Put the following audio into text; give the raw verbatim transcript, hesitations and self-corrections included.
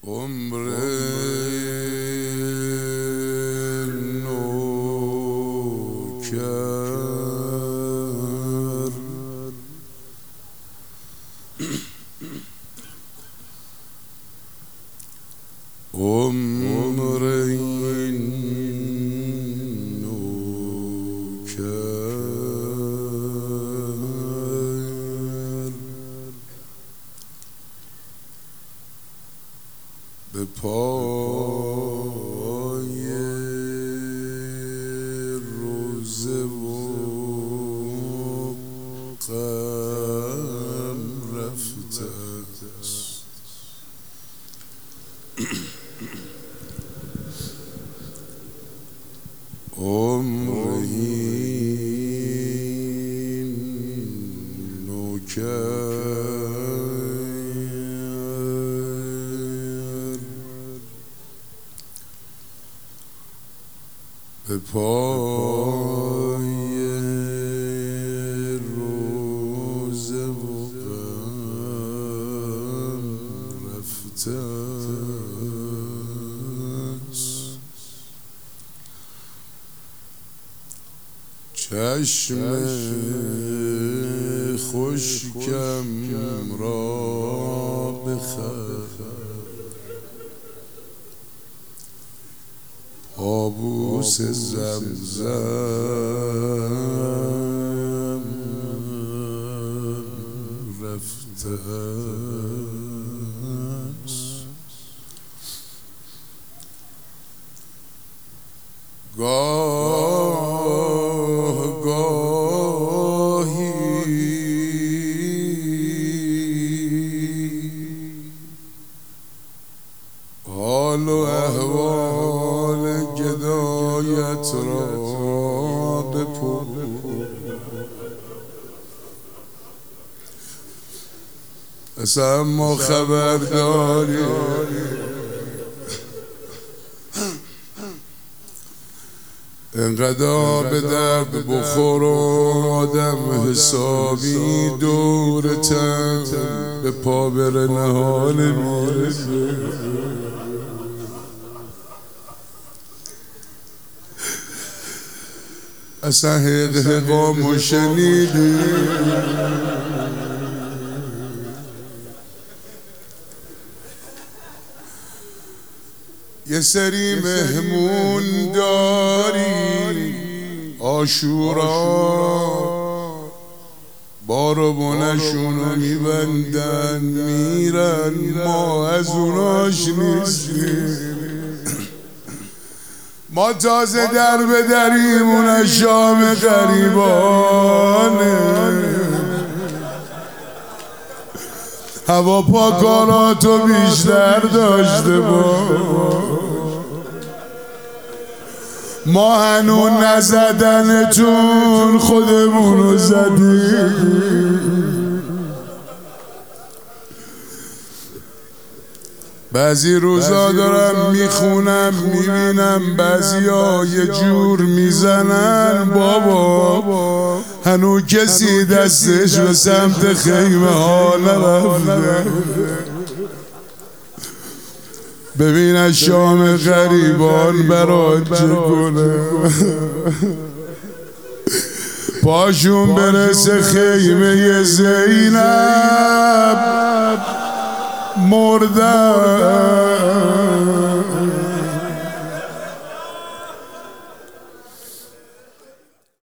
عمر نوکر عمر این نوکر به پای روزه و غم رفته است. عمر این نوکر به پای روزه و غم رفته است. چشم خشکم را بخر آبوس زمزم رفته است. گاه گاهی حال و احوال گدایت را بپرس، اما خبر داری انقدر به درد بخور و آدم حسابی دور تن به پا بره نهال میرسه. اصلا حق حقامو شنیدی؟ یه سری مهمون داری عاشورا بارو بنشونو میبندن میرن، ما از اوناش نیستیم. ما تازه در به دریمون شام غریبانه، هوا پاکاراتو بیشتر داشته با ما هنون نزدنتون خودمونو زدیم. بعضی روزا دارم میخونم میبینم بعضی ها یه جور میزنن بابا هنو کسی دستش به سمت خیمه ها نرفته. ببین از شام غریبان برات چه کنه، پاشون برسه خیمه زینب مردن